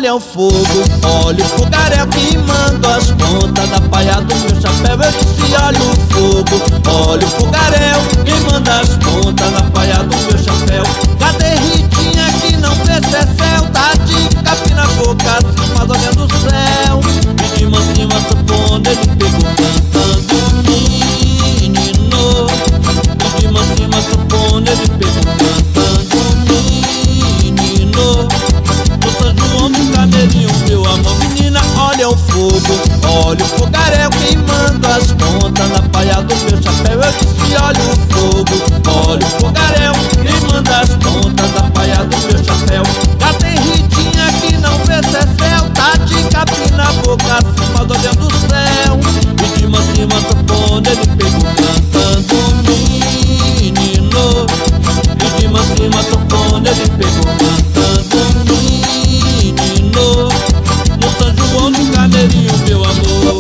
olha o fogo, olha o fogaréu queimando as pontas da paia do meu chapéu. Eu disse, olha o fogo, olha o fogaréu queimando as pontas da paia do meu chapéu. Cadê Ritinha que não vê se é céu? Tá de capim na boca, acima olhando o céu. E de mansinho a sanfona ele pegou cantando menino. E de mansinho a sanfona ele pegou cantando menino. No São João do Carneirinho, meu amor. Menina, olha o fogo, olha o fogaréu queimando as pontas na paia do meu chapéu. Eu disse, olha o fogo, olha o fogaréu queimando as pontas da paia do meu chapéu. Cadê Ritinha que não vê se é céu? Tá de capim na boca, acima olhando o céu. E de mansinho a sanfona ele pegou cantando menino. E de mansinho a sanfona ele pegou cantando menino. No São João do Carneirinho, meu amor.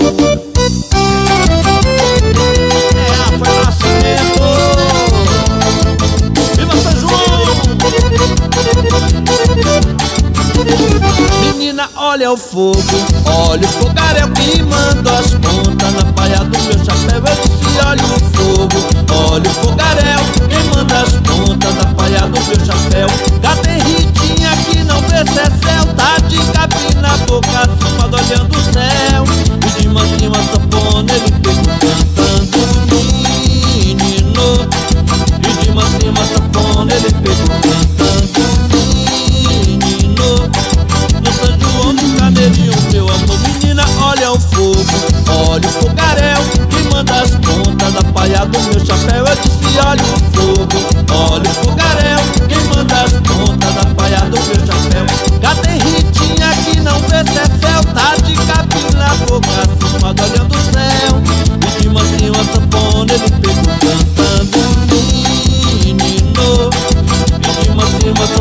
Foi nascimento. Viva São João! Menina, olha o fogo, olha o fogaréu queimando as pontas na paia do meu chapéu. Eu disse, olha o fogo, olha o fogaréu queimando as pontas da paia do meu chapéu. Cadê Ritinha que não vê se é céu? Tá de capim na boca, acima olhando o céu. E de mansinho a sanfona ele pegou cantando menino. E de mansinho a sanfona ele pegou cantando menino. No São João do Carneirinho, meu amor. Menina, olha o fogo, olha o fogaréu queimando as pontas da paia do meu chapéu. Eu disse, olha o fogo, olha o fogaréu queimando as pontas da paia do meu chapéu. Cadê Ritinha que não vê se é céu? Tá de capim na boca, acima olhando o céu. E de mansinho a sanfona ele pegou cantando menino. E de mansinho a